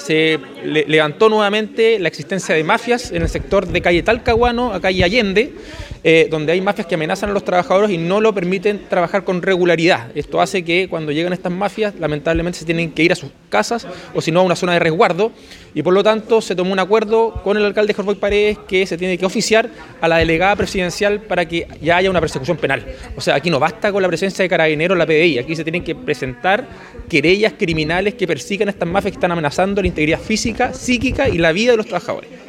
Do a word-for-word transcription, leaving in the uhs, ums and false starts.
se le, levantó nuevamente la existencia de mafias en el sector de calle Talcahuano a calle Allende, eh, donde hay mafias que amenazan a los trabajadores y no lo permiten trabajar con regularidad. Esto hace que cuando llegan estas mafias, lamentablemente se tienen que ir a sus casas o si no a una zona de resguardo, y por lo tanto se tomó un acuerdo con el alcalde Jorge Paredes que se tiene que oficiar a la delegada presidencial para que ya haya una persecución penal. O sea, aquí no basta con la presencia de carabineros o la P D I, aquí se tienen que presentar querellas criminales que persigan a estas mafias que están amenazando la integridad física, psíquica y la vida de los trabajadores.